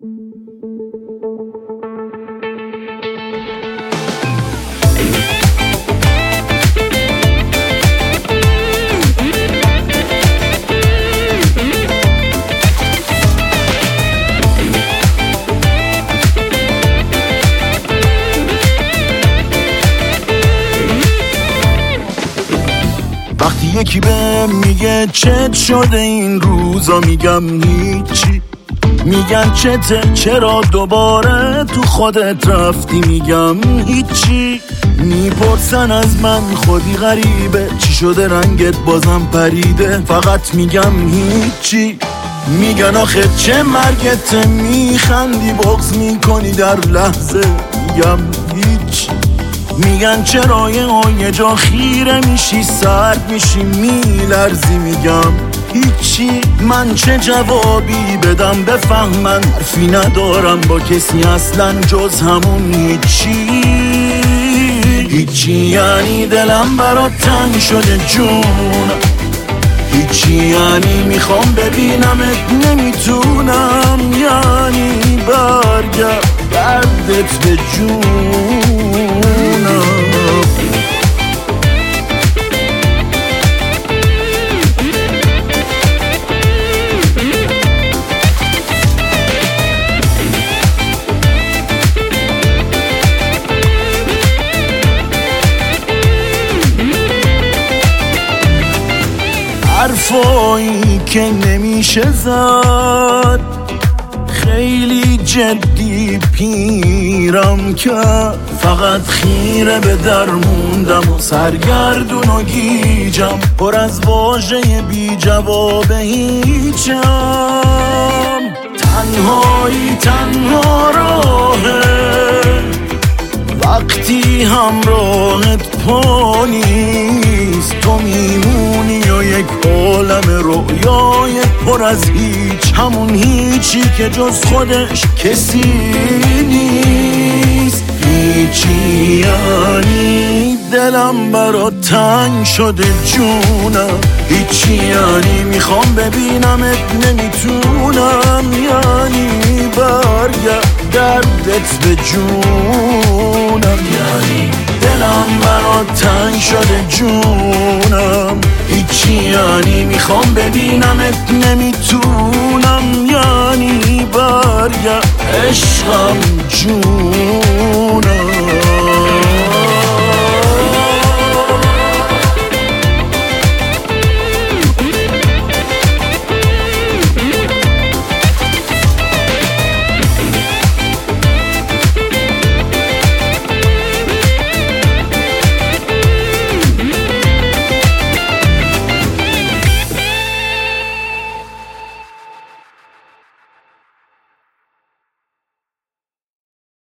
وقتی یکی به میگه چت شده این روزا میگم هیچی، میگن چته چرا دوباره تو خودت رفتی میگم هیچی، میپرسن از من خودی غریبه چی شده رنگت بازم پریده، فقط میگم هیچی، میگن آخه چه مرگته میخندی بغض میکنی در لحظه میگم هیچی، میگن چرا یه جا خیره میشی سرد میشی میلرزی میگم هیچی، من چه جوابی بدم بفهمن حرفی ندارم با کسی اصلا جز همون هیچی، هیچی یعنی دلم برات تنگ شده جونم، هیچی یعنی میخوام ببینمت نمیتونم، یعنی برگرد دردت به جونم. حرفایی که نمیشه زد، خیلی جدی پیرم که فقط خیره به در موندم و سرگردون و گیجم، پر از واژه بی جواب هیچم، تنهایی تنها راهه وقتی همراهت پا نیست، تو میمونی و یک عالم رویای پر از هیچ، همون هیچی که جز خودش کسی نیست، هیچی یعنی دلم برات تنگ شده جونم، هیچی یعنی میخوام ببینمت نمیتونم، یعنی برگرد دردت به جونم، یعنی دلم برات تنگ شده جونم، هیچی یعنی میخوام ببینمت نمیتونم، یعنی برگرد عشقم جونم.